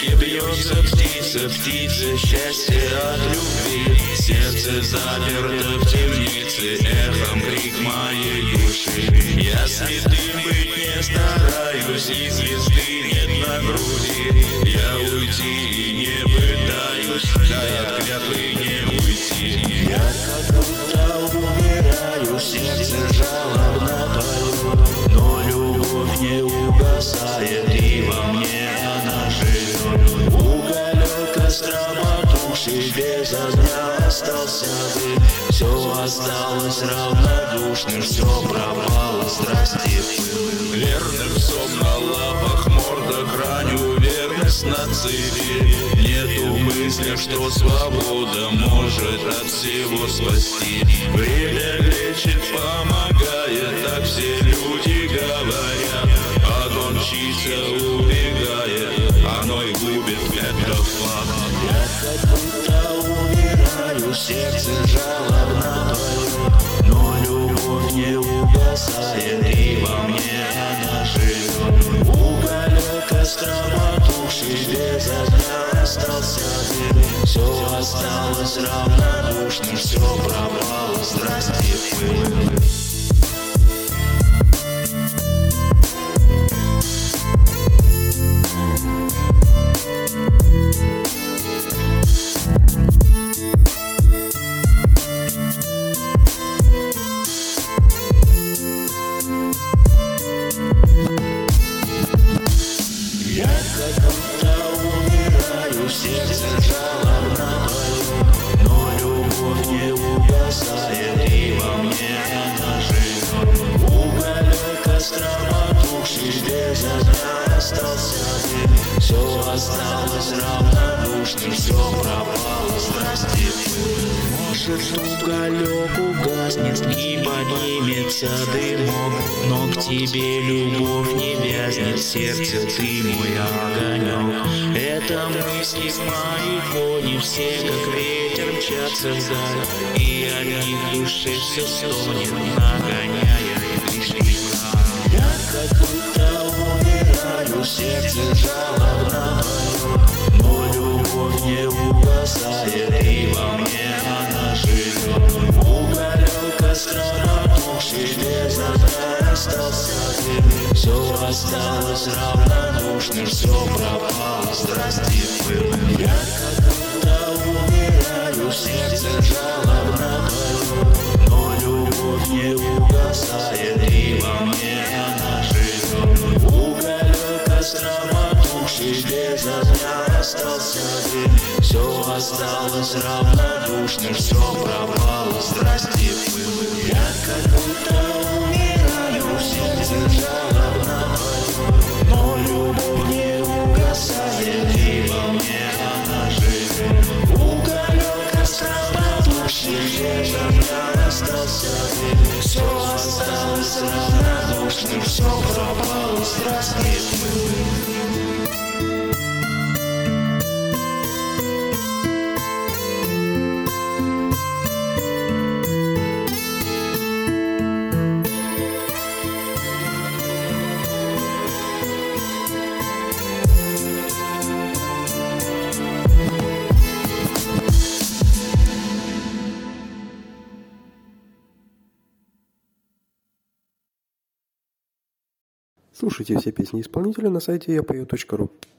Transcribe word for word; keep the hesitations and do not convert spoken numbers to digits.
И бьется птица, птица счастья от любви. Сердце заперто в темнице, эхом крик моей души. Я святым быть не стараюсь, и звезды нет на груди. Я уйти и не пытаюсь, да и от клятвы не уйти. Я как будто умираю, сердце жалобно поет, но любовь не угасает, и во мне она живет. Уголек костра потухший, без огня остался дым. Все осталось равнодушным, все пропало, страсти пыл. Верных сом на лапах, мордах раню, верность на цели. Нету мысли, что свобода может от всего спасти. Время лечит, помогает, так все люди говорят. Огонь мчится, убегает, оно и губит, это факт. Я как будто умираю, сердце жалобно поет, но любовь не угасает, и во мне она живет. Уголек костра потухший, без огня остался дым. Все осталось равнодушным, все пропало, страсти пыл. Я как будто умираю, сердце жалобно поет, но любовь не угасает, и во мне она живет. Уголек костра потухший, без огня остался дым. Все осталось равнодушным, все пропало, страсти пыл. Может, уголек угаснет и поднимется дымок, но к тебе любовь не вязнет, в сердце ты мой огонек. Это мысли мои кони, все как ветер мчатся вдаль, и от них в душе все стонет, нагоняя лишний мрак. Я как будто умираю, сердце жалобно поет, но любовь не угасает, и во мне она живет. Уголек костра потухший, без огня остался дым. Все осталось равнодушным, все пропало, страсти пыл. Я как будто умираю, сердце жалобно поет, но любовь не угасает, и во мне она живет. Уголек костра потухший, без огня остался дым. Все осталось равнодушным, все пропало, страсти пыл. Я как будто умираю, сердце жалобно поет, но любовь не угасает, и во мне она живет. Уголек костра потухший, без огня остался дым. Все осталось равнодушным, все пропало, страсти пыл. Слушайте все песни исполнителя на сайте я пою точка ру.